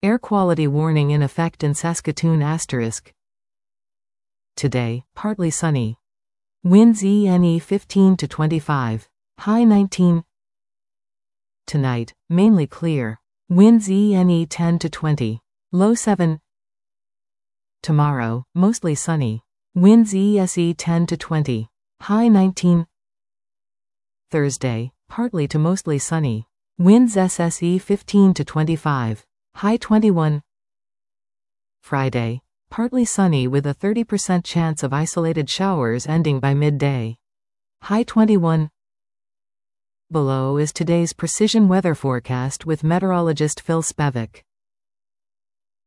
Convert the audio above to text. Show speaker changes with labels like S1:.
S1: Air quality warning in effect in Saskatoon *. Today, partly sunny. Winds ENE 15 to 25. High 19. Tonight, mainly clear. Winds ENE 10 to 20. Low 7. Tomorrow, mostly sunny. Winds ESE 10 to 20. High 19. Thursday, partly to mostly sunny. Winds SSE 15 to 25. High 21. Friday, partly sunny with a 30% chance of isolated showers ending by midday. High 21. Below is today's precision weather forecast with meteorologist Phil Spevak.